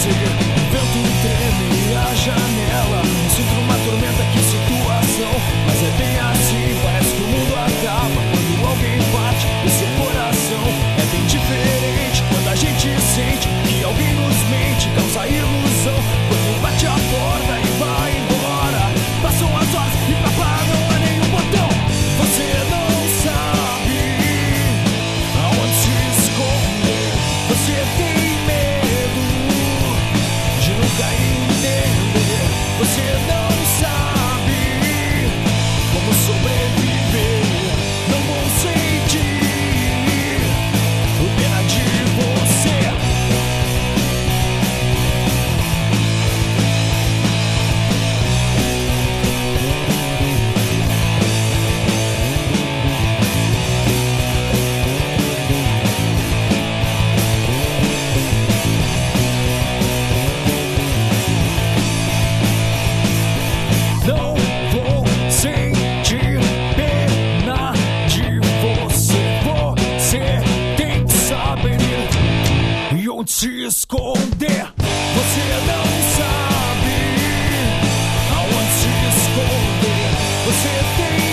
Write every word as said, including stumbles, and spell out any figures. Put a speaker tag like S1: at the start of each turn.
S1: você. O vento treme a janela, sinto uma tormenta, que situação. Mas é bem assim, parece que o mundo acaba quando alguém parte do seu coração. É bem diferente quando a gente sente que alguém nos mente, causa ilusão. Quando bate a porta e vai embora, passam as horas e pra parar não há nenhum botão. Você não sabe aonde se esconder. Você tem medo de nunca entender. Você não sabe como sobreviver. Não vou sentir pena de você. Não vou sentir pena de você. Você tem que saber e onde se esconder. Você não sabe aonde se esconder. Você tem